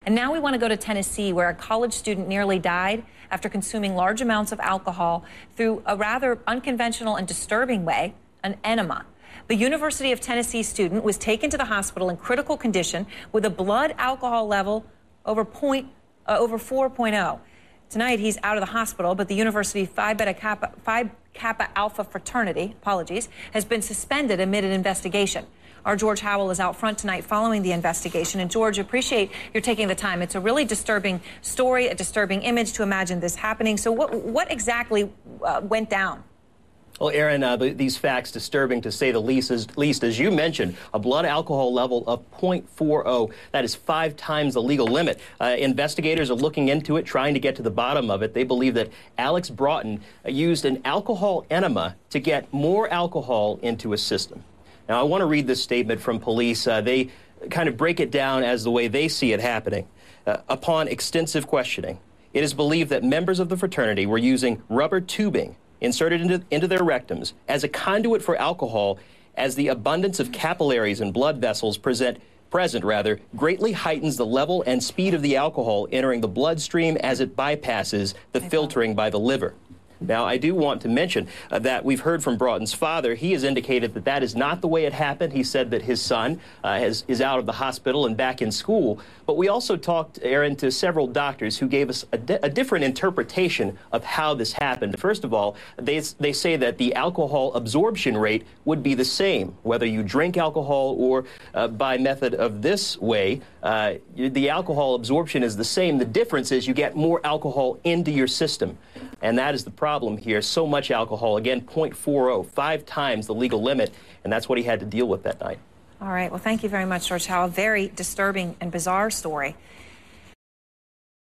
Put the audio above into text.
And now we want to go to Tennessee, where a college student nearly died after consuming large amounts of alcohol through a rather unconventional and disturbing way, an enema. The University of Tennessee student was taken to the hospital in critical condition with a blood alcohol level over 4.0. Tonight, he's out of the hospital, but the University Phi Kappa Alpha fraternity, has been suspended amid an investigation. Our George Howell is out front tonight following the investigation. And George, appreciate you're taking the time. It's a really disturbing story, a disturbing image to imagine this happening. So what exactly went down? Well, Aaron, these facts disturbing to say the least. As you mentioned, a blood alcohol level of 0.40. That is 5 times the legal limit. Investigators are looking into it, trying to get to the bottom of it. They believe that Alex Broughton used an alcohol enema to get more alcohol into his system. Now, I want to read this statement from police. They kind of break it down as the way they see it happening. Upon extensive questioning, it is believed that members of the fraternity were using rubber tubing inserted into their rectums as a conduit for alcohol, as the abundance of capillaries and blood vessels present greatly heightens the level and speed of the alcohol entering the bloodstream as it bypasses the filtering by the liver. Now, I do want to mention that we've heard from Broughton's father. He has indicated that that is not the way it happened. He said that his son is out of the hospital and back in school. But we also talked, Aaron, to several doctors who gave us a different interpretation of how this happened. First of all, they say that the alcohol absorption rate would be the same, whether you drink alcohol or by method of this way. The alcohol absorption is the same. The difference is you get more alcohol into your system. And that is the problem here. So much alcohol, again, 0.40, 5 times the legal limit. And that's what he had to deal with that night. All right. Well, thank you very much, George Howell. Very disturbing and bizarre story.